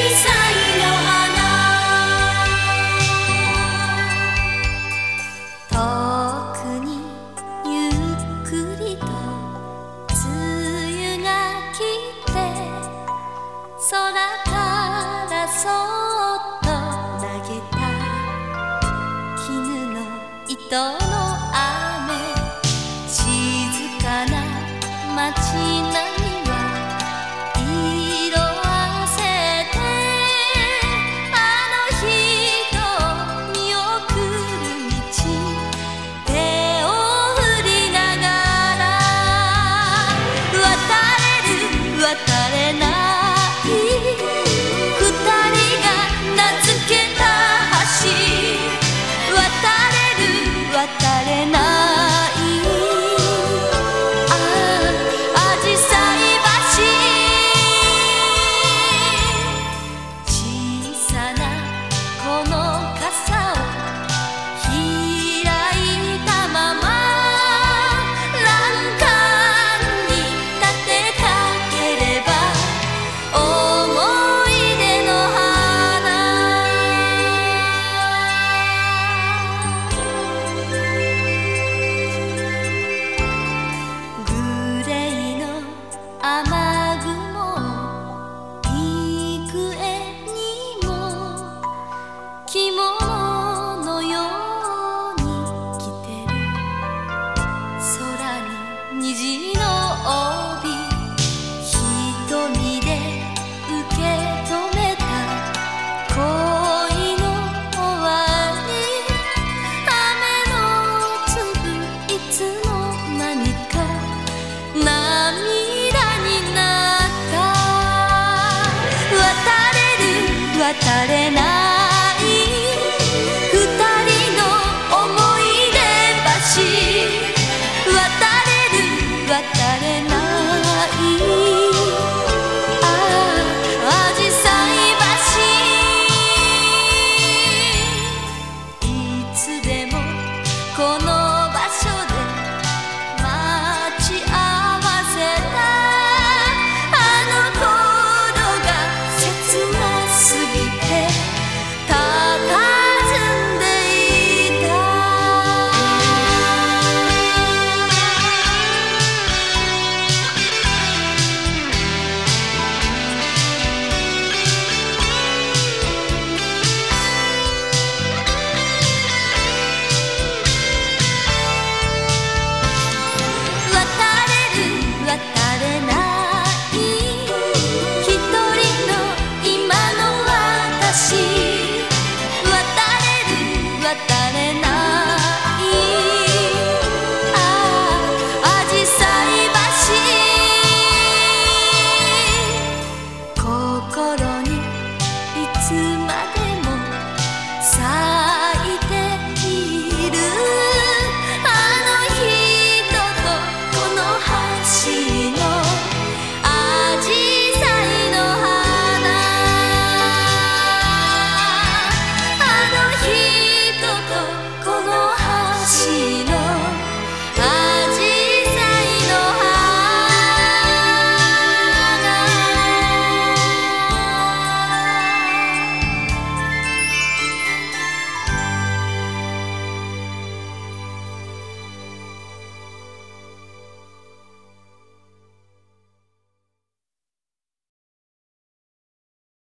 さいの花、遠くにゆっくりと梅雨が来て、空からそっと投げた絹の糸の雨、静かな街並み雨雲、幾重にも着物のように着てる、空に虹の帯、瞳で受け止めた恋の終わり、雨の粒いつの間にか涙渡れない二人の思い出橋、渡れないあじさい橋、いつでもこの場所で待ち合わせた心にいつ